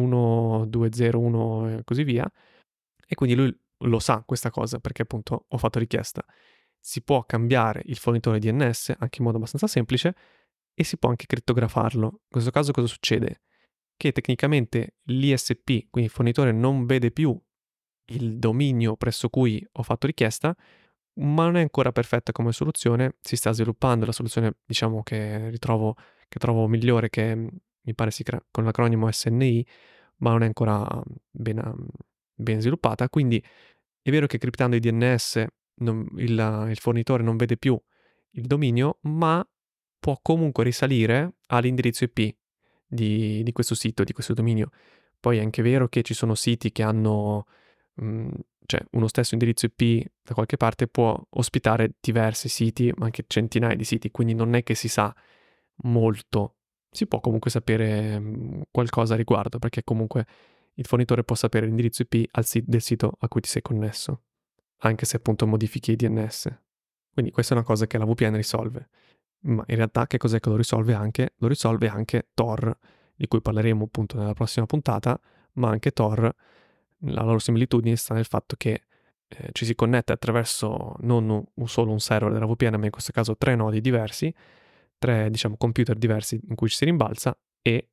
due zero uno e così via, e quindi lui lo sa questa cosa perché appunto ho fatto richiesta. Si può cambiare il fornitore D N S anche in modo abbastanza semplice e si può anche crittografarlo. In questo caso cosa succede? Che tecnicamente l'I S P, quindi il fornitore, non vede più il dominio presso cui ho fatto richiesta, ma non è ancora perfetta come soluzione. Si sta sviluppando la soluzione, diciamo, che ritrovo, che trovo migliore, che mi pare si crea con l'acronimo S N I, ma non è ancora ben, ben sviluppata. Quindi è vero che criptando i D N S non, il, il fornitore non vede più il dominio, ma può comunque risalire all'indirizzo I P di, di questo sito, di questo dominio. Poi è anche vero che ci sono siti che hanno, mh, cioè uno stesso indirizzo I P da qualche parte può ospitare diversi siti, ma anche centinaia di siti, quindi non è che si sa molto. Si può comunque sapere mh, qualcosa a riguardo, perché comunque il fornitore può sapere l'indirizzo I P al sit- del sito a cui ti sei connesso, anche se appunto modifichi i D N S. Quindi questa è una cosa che la V P N risolve. Ma in realtà che cos'è che lo risolve anche? Lo risolve anche Tor, di cui parleremo appunto nella prossima puntata, ma anche Tor, la loro similitudine sta nel fatto che eh, ci si connette attraverso non un, solo un server della V P N, ma in questo caso tre nodi diversi, tre diciamo computer diversi in cui ci si rimbalza, e,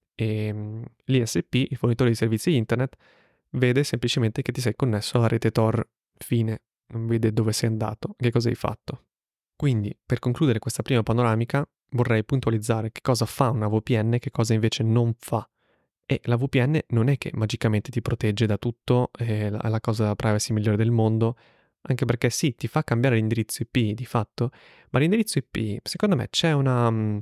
e l'I S P, il fornitore di servizi internet, vede semplicemente che ti sei connesso alla rete Tor, fine, non vede dove sei andato, che cosa hai fatto. Quindi, per concludere questa prima panoramica, vorrei puntualizzare che cosa fa una V P N e che cosa invece non fa. E la V P N non è che magicamente ti protegge da tutto, è la, è la cosa privacy migliore del mondo, anche perché sì, ti fa cambiare l'indirizzo I P di fatto, ma l'indirizzo I P, secondo me c'è una, um,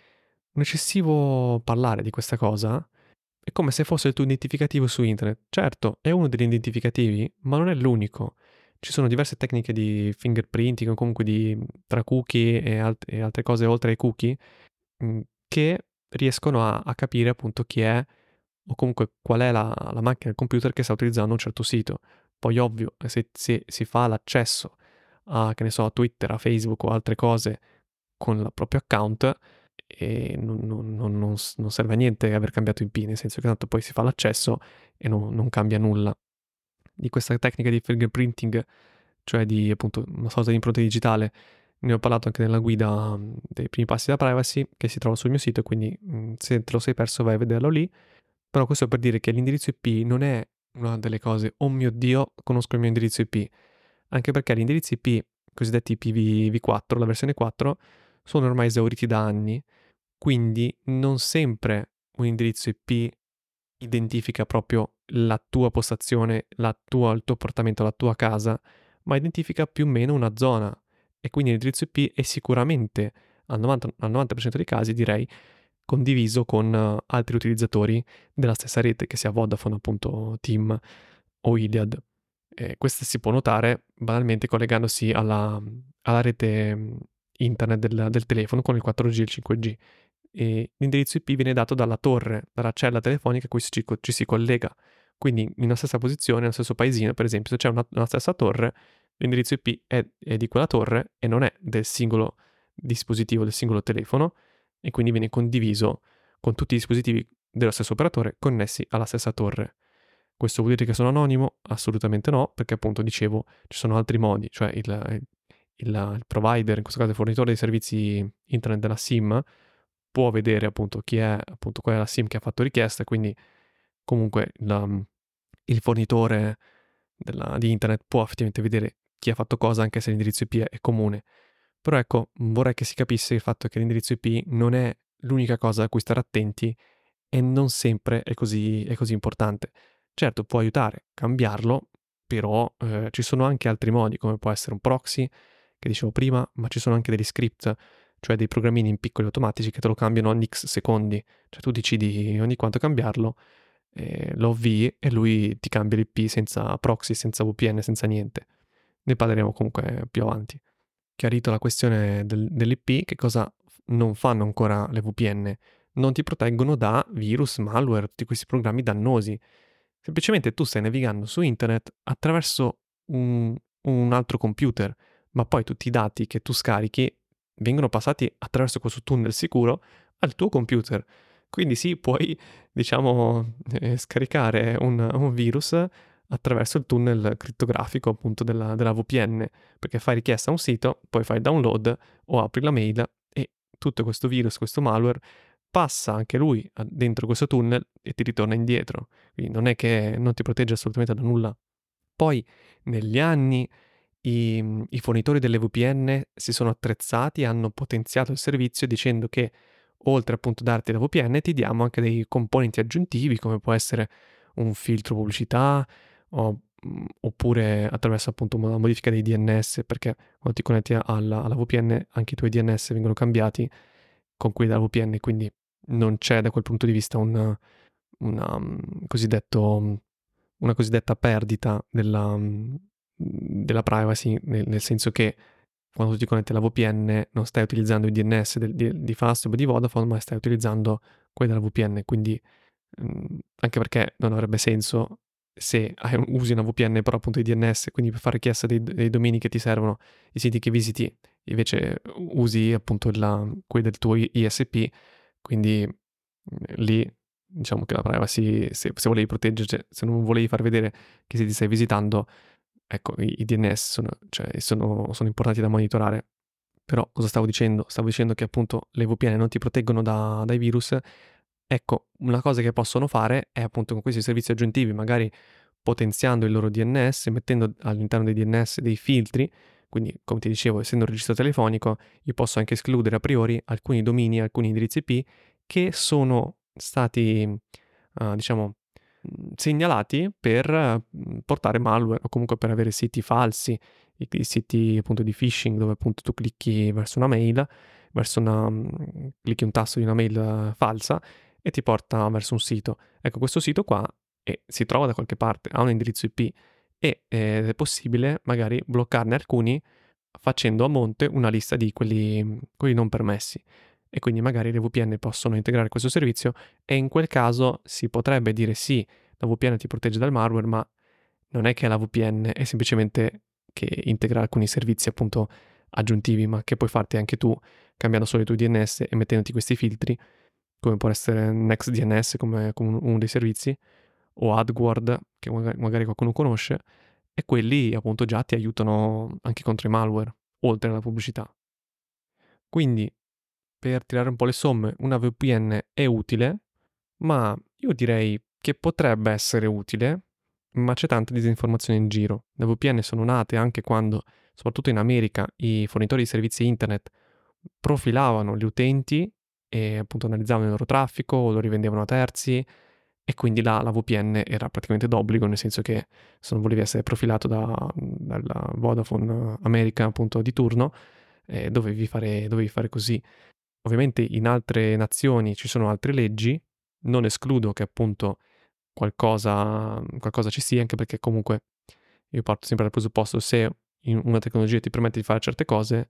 un eccessivo parlare di questa cosa. È come se fosse il tuo identificativo su internet. Certo, è uno degli identificativi, ma non è l'unico. Ci sono diverse tecniche di fingerprinting o comunque di tra cookie e, alt- e altre cose oltre ai cookie mh, che riescono a, a capire appunto chi è o comunque qual è la, la macchina, il computer che sta utilizzando un certo sito. Poi ovvio, se, se si fa l'accesso a, che ne so, a Twitter, a Facebook o altre cose con il proprio account, e non, non- non- non s- non serve a niente aver cambiato I P, nel senso che tanto poi si fa l'accesso e non, non cambia nulla. Di questa tecnica di fingerprinting, cioè di appunto una sorta di impronta digitale, ne ho parlato anche nella guida mm, dei primi passi da privacy che si trova sul mio sito, quindi mm, se te lo sei perso vai a vederlo lì. Però questo per dire che l'indirizzo I P non è una delle cose, oh mio Dio, conosco il mio indirizzo I P, anche perché gli indirizzi I P, cosiddetti I P v quattro, la versione quattro, sono ormai esauriti da anni, quindi non sempre un indirizzo I P identifica proprio la tua postazione, la tua, il tuo appartamento, la tua casa, ma identifica più o meno una zona. E quindi l'indirizzo I P è sicuramente, al novanta, al novanta per cento dei casi direi, condiviso con uh, altri utilizzatori della stessa rete, che sia Vodafone, appunto, Team o Iliad. E questo si può notare banalmente collegandosi alla, alla rete mm, internet del, del telefono con il quattro G e il cinque G. E l'indirizzo I P viene dato dalla torre, dalla cella telefonica a cui ci, ci si collega. Quindi in una stessa posizione, nello stesso paesino, per esempio, se c'è una, una stessa torre, l'indirizzo I P è, è di quella torre e non è del singolo dispositivo, del singolo telefono, e quindi viene condiviso con tutti i dispositivi dello stesso operatore connessi alla stessa torre. Questo vuol dire che sono anonimo? Assolutamente no, perché appunto dicevo ci sono altri modi, cioè il, il, il provider, in questo caso il fornitore dei servizi internet della SIM, può vedere appunto chi è, appunto qual è la SIM che ha fatto richiesta, quindi comunque la, il fornitore della, di internet può effettivamente vedere chi ha fatto cosa anche se l'indirizzo I P è comune. Però ecco, vorrei che si capisse il fatto che l'indirizzo I P non è l'unica cosa a cui stare attenti e non sempre è così, è così importante. Certo, può aiutare a cambiarlo, però eh, ci sono anche altri modi, come può essere un proxy, che dicevo prima, ma ci sono anche degli script, cioè dei programmini in piccoli automatici che te lo cambiano ogni X secondi. Cioè tu decidi ogni quanto cambiarlo, eh, lo avvii e lui ti cambia l'I P senza proxy, senza V P N, senza niente. Ne parleremo comunque più avanti. Chiarito la questione del, dell'I P, che cosa non fanno ancora le V P N? Non ti proteggono da virus, malware, tutti questi programmi dannosi. Semplicemente tu stai navigando su internet attraverso un, un altro computer, ma poi tutti i dati che tu scarichi vengono passati attraverso questo tunnel sicuro al tuo computer. Quindi sì, puoi, diciamo, eh, scaricare un, un virus attraverso il tunnel crittografico appunto della, della V P N, perché fai richiesta a un sito, poi fai download o apri la mail e tutto questo virus, questo malware, passa anche lui dentro questo tunnel e ti ritorna indietro. Quindi non è che non ti protegge assolutamente da nulla. Poi negli anni i, i fornitori delle V P N si sono attrezzati e hanno potenziato il servizio dicendo che oltre appunto a darti la V P N ti diamo anche dei componenti aggiuntivi come può essere un filtro pubblicità o, mh, oppure attraverso appunto una modifica dei D N S, perché quando ti connetti alla, alla V P N anche i tuoi D N S vengono cambiati con quelli della V P N, quindi non c'è da quel punto di vista un, una, um, cosiddetto, una cosiddetta perdita della, um, della privacy, nel, nel senso che quando tu ti connetti alla V P N non stai utilizzando i D N S del, di, di Fastweb o di Vodafone, ma stai utilizzando quelli della V P N, quindi mh, anche perché non avrebbe senso se hai un- usi una V P N però appunto i D N S, quindi per fare richiesta dei, dei domini che ti servono, i siti che visiti, invece usi appunto il, quelli del tuo I S P, quindi mh, lì diciamo che la privacy, se, se volevi proteggerci, cioè, se non volevi far vedere che siti stai visitando, ecco, i, i D N S sono, cioè, sono, sono importanti da monitorare. Però cosa stavo dicendo? Stavo dicendo che appunto le V P N non ti proteggono da, dai virus Ecco, una cosa che possono fare è appunto con questi servizi aggiuntivi, magari potenziando il loro D N S, mettendo all'interno dei D N S dei filtri, quindi come ti dicevo, essendo un registro telefonico, io posso anche escludere a priori alcuni domini, alcuni indirizzi I P che sono stati, uh, diciamo, mhmm, segnalati per, mhmm, portare malware o comunque per avere siti falsi, i i siti appunto di phishing dove appunto tu clicchi verso una mail, verso una mhmm, clicchi un tasto di una mail eh, falsa e ti porta verso un sito. Ecco, questo sito qua, ehm, si trova da qualche parte, ha un indirizzo I P e, ehm, è possibile magari bloccarne alcuni facendo a monte una lista di quelli mhmm, quelli non permessi. E quindi magari le V P N possono integrare questo servizio e in quel caso si potrebbe dire: "Sì, la V P N ti protegge dal malware", ma non è che la V P N è semplicemente che integra alcuni servizi appunto aggiuntivi, ma che puoi farti anche tu cambiando solo i tuoi D N S e mettendoti questi filtri, come può essere NextDNS come come uno dei servizi, o AdWord che maga magari qualcuno conosce, e quelli appunto già ti aiutano anche contro i malware, oltre alla pubblicità. Quindi, per tirare un po' le somme, una V P N è utile, ma io direi che potrebbe essere utile, ma c'è tanta disinformazione in giro. Le V P N sono nate anche quando, soprattutto in America, i fornitori di servizi internet profilavano gli utenti e appunto analizzavano il loro traffico o lo rivendevano a terzi e quindi là la V P N era praticamente d'obbligo, nel senso che se non volevi essere profilato da, dalla Vodafone America appunto di turno, eh, dovevi fare, dovevi fare così. Ovviamente in altre nazioni ci sono altre leggi, non escludo che appunto qualcosa qualcosa ci sia, anche perché comunque io parto sempre dal presupposto, se in una tecnologia ti permette di fare certe cose,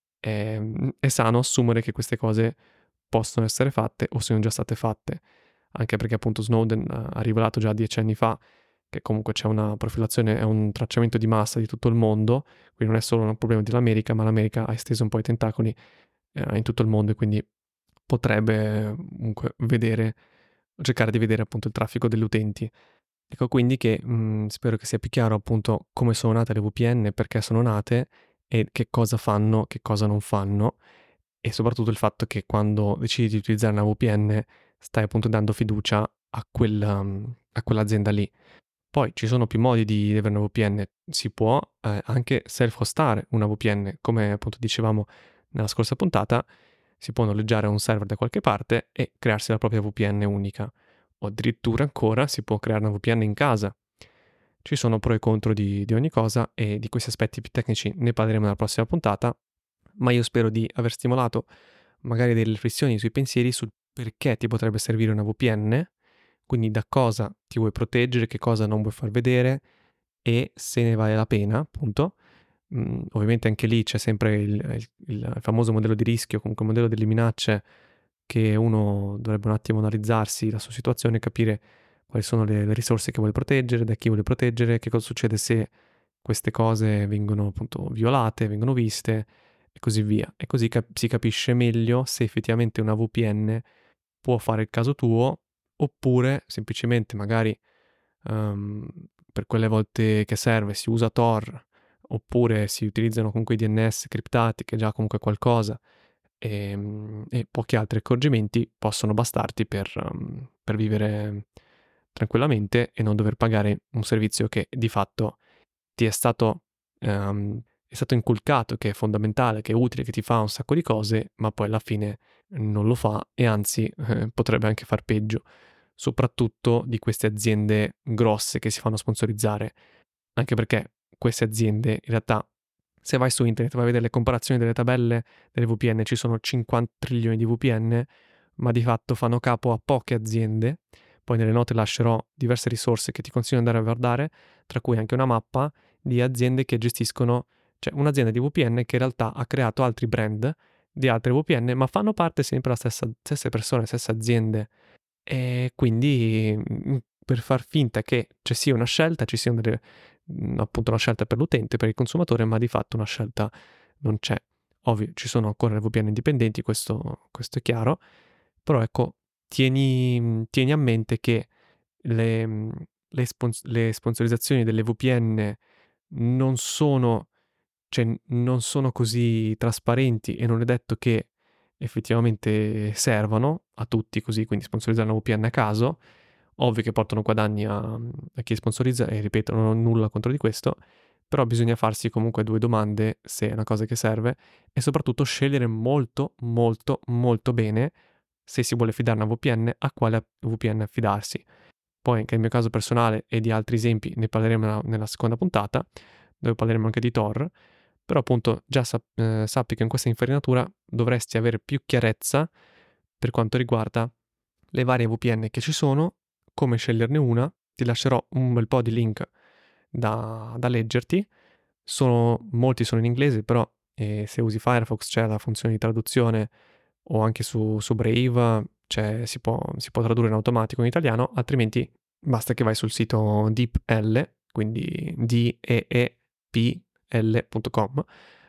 ehm, è sano assumere che queste cose possono essere fatte o siano già state fatte. Anche perché appunto Snowden ha ha rivelato già dieci anni fa che comunque c'è una profilazione e un tracciamento di massa di tutto il mondo, quindi non è solo un problema dell'America, ma l'America ha esteso un po' i tentacoli, ehm, in tutto il mondo e quindi potrebbe comunque vedere cercare di vedere appunto il traffico degli utenti. Ecco quindi che, mhmm, spero che sia più chiaro appunto come sono nate le V P N, perché sono nate e che cosa fanno, che cosa non fanno e soprattutto il fatto che quando decidi di utilizzare una V P N stai appunto dando fiducia a quella mhmm, a quell'azienda lì. Poi ci sono più modi di avere una V P N, si può, ehm, anche self-hostare una V P N, come appunto dicevamo nella scorsa puntata, si può noleggiare un server da qualche parte e crearsi la propria V P N unica, o addirittura ancora si può creare una V P N in casa. Ci sono pro e contro di di ogni cosa e di questi aspetti più tecnici ne parleremo nella prossima puntata, ma io spero di aver stimolato magari delle riflessioni sui pensieri sul perché ti potrebbe servire una V P N, quindi da cosa ti vuoi proteggere, che cosa non vuoi far vedere e se ne vale la pena, appunto. Mhmm, ovviamente anche lì c'è sempre il il il famoso modello di rischio, comunque il modello delle minacce che uno dovrebbe un attimo analizzarsi la sua situazione e capire quali sono le le risorse che vuole proteggere, da chi vuole proteggere, che cosa succede se queste cose vengono appunto violate, vengono viste e così via. E così cap si capisce meglio se effettivamente una V P N può fare il caso tuo, oppure semplicemente magari, uhm, per quelle volte che serve si usa Tor, oppure si utilizzano comunque i D N S criptati, che già comunque è qualcosa, ehm, e pochi altri accorgimenti possono bastarti per uhm, per vivere tranquillamente e non dover pagare un servizio che di fatto ti è stato ehm, è stato inculcato che è fondamentale, che è utile, che ti fa un sacco di cose, ma poi alla fine non lo fa e anzi, eh, potrebbe anche far peggio, soprattutto di queste aziende grosse che si fanno sponsorizzare, anche perché queste aziende in realtà se vai su internet, vai a vedere le comparazioni delle tabelle delle V P N, ci sono cinquanta trilioni di V P N, ma di fatto fanno capo a poche aziende. Poi nelle note lascerò diverse risorse che ti consiglio di andare a guardare, tra cui anche una mappa di aziende che gestiscono, cioè un'azienda di V P N che in realtà ha creato altri brand di altre V P N, ma fanno parte sempre della stessa stesse persone, stesse aziende. E quindi, mhmm, per far finta che ci sia una scelta, ci siano delle mhmm, appunto una scelta per l'utente, per il consumatore, ma di fatto una scelta non c'è. Ovvio, ci sono ancora le V P N indipendenti, questo questo è chiaro, però ecco, tieni mhmm, tieni a mente che le mhmm, le spons le sponsorizzazioni delle V P N non sono cioè, n non sono così trasparenti e non è detto che effettivamente servano a tutti così, quindi sponsorizzare una V P N a caso, ovvio che portano guadagni a, a chi sponsorizza e ripeto non ho nulla contro di questo, però bisogna farsi comunque due domande se è una cosa che serve e soprattutto scegliere molto molto molto bene se si vuole fidare una V P N a quale V P N affidarsi. Poi anche nel mio caso personale e di altri esempi ne parleremo nella, nella seconda puntata, dove parleremo anche di Tor, però appunto già sap- eh, sappi che in questa infarinatura dovresti avere più chiarezza per quanto riguarda le varie V P N che ci sono, come sceglierne una, ti lascerò un bel po' di link da, da leggerti, sono, molti sono in inglese, però eh, se usi Firefox c'è la funzione di traduzione o anche su, su Brave cioè, si, può, si può tradurre in automatico in italiano, altrimenti basta che vai sul sito DeepL, quindi D E E P L punto com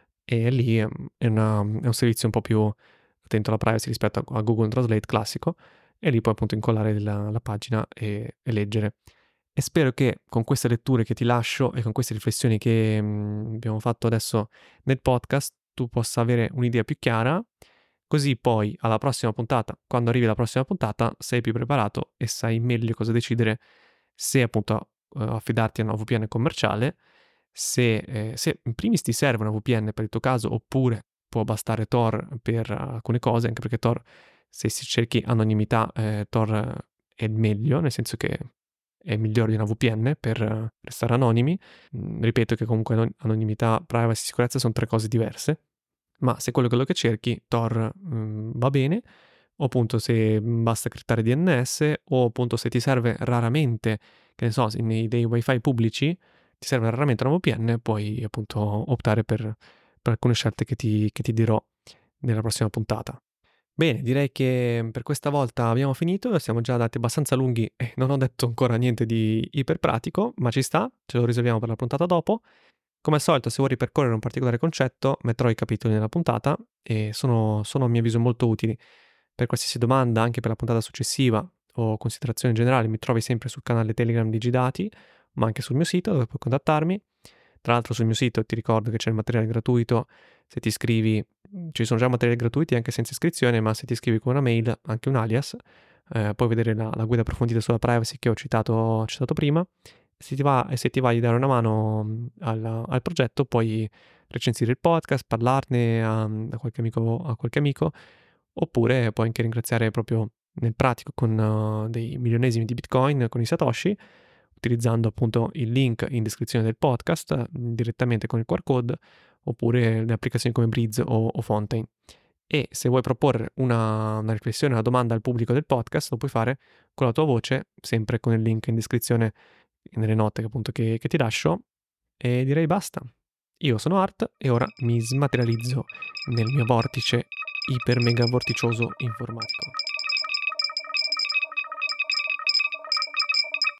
e lì è, una, è un servizio un po' più attento alla privacy rispetto a, a Google Translate classico e lì puoi appunto incollare la, la pagina e, e leggere. E spero che con queste letture che ti lascio e con queste riflessioni che mh, abbiamo fatto adesso nel podcast tu possa avere un'idea più chiara, così poi alla prossima puntata, quando arrivi la prossima puntata, sei più preparato e sai meglio cosa decidere se appunto eh, affidarti a una V P N commerciale, se, eh, se in primis ti serve una V P N per il tuo caso oppure può bastare Tor per uh, alcune cose, anche perché Tor, se si cerchi anonimità, eh, Tor è il meglio, nel senso che è migliore di una V P N per uh, restare anonimi. Mm, ripeto che comunque anon- anonimità, privacy e sicurezza sono tre cose diverse, ma se quello è quello che cerchi, Tor mm, va bene, o appunto se basta criptare D N S, o appunto se ti serve raramente, che ne so, nei dei wifi pubblici, ti serve raramente una V P N, puoi appunto optare per, per alcune scelte che ti, che ti dirò nella prossima puntata. Bene, direi che per questa volta abbiamo finito, siamo già andati abbastanza lunghi e non ho detto ancora niente di iperpratico, ma ci sta, ce lo riserviamo per la puntata dopo. Come al solito, se vuoi ripercorrere un particolare concetto, metterò i capitoli nella puntata e sono, sono a mio avviso molto utili. Per qualsiasi domanda, anche per la puntata successiva o considerazioni generali, mi trovi sempre sul canale Telegram di Gidati, ma anche sul mio sito dove puoi contattarmi. Tra l'altro sul mio sito ti ricordo che c'è il materiale gratuito, se ti iscrivi, ci sono già materiali gratuiti anche senza iscrizione, ma se ti iscrivi con una mail, anche un alias, eh, puoi vedere la, la guida approfondita sulla privacy che ho citato, citato prima. Se ti va, e se ti va di dare una mano al, al progetto, puoi recensire il podcast, parlarne a, a, qualche amico, a qualche amico, oppure puoi anche ringraziare proprio nel pratico con uh, dei milionesimi di Bitcoin, con i Satoshi, utilizzando appunto il link in descrizione del podcast direttamente con il Q R code oppure le applicazioni come Breeze o, o Fontaine. E se vuoi proporre una, una riflessione, una domanda al pubblico del podcast, lo puoi fare con la tua voce, sempre con il link in descrizione nelle note appunto che, che ti lascio. E direi basta. Io sono Art e ora mi smaterializzo nel mio vortice iper mega vorticioso informatico.